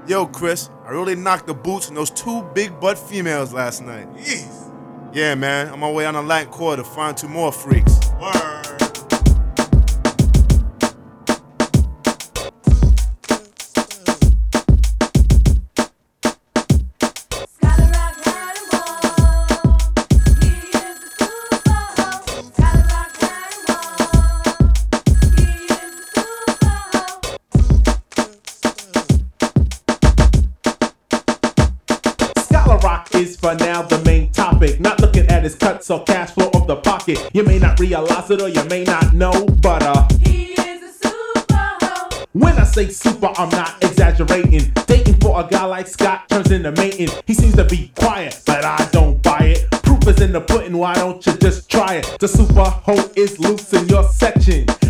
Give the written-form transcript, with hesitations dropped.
Yo, Chris, I really knocked the boots on those two big butt females last night. Jeez. Yeah, man, on my way on the Latin Quarter to find two more freaks. Word. Scholar Rock is for now the main topic. Not looking at his cuts or cash flow of the pocket. You may not realize it or you may not know, but he is a super. when I say super, I'm not exaggerating. Dating for a guy like Scott turns into mating. He seems to be quiet, but I don't buy it. Proof is in the pudding, why don't you just try it? The super hoe is loose in your section.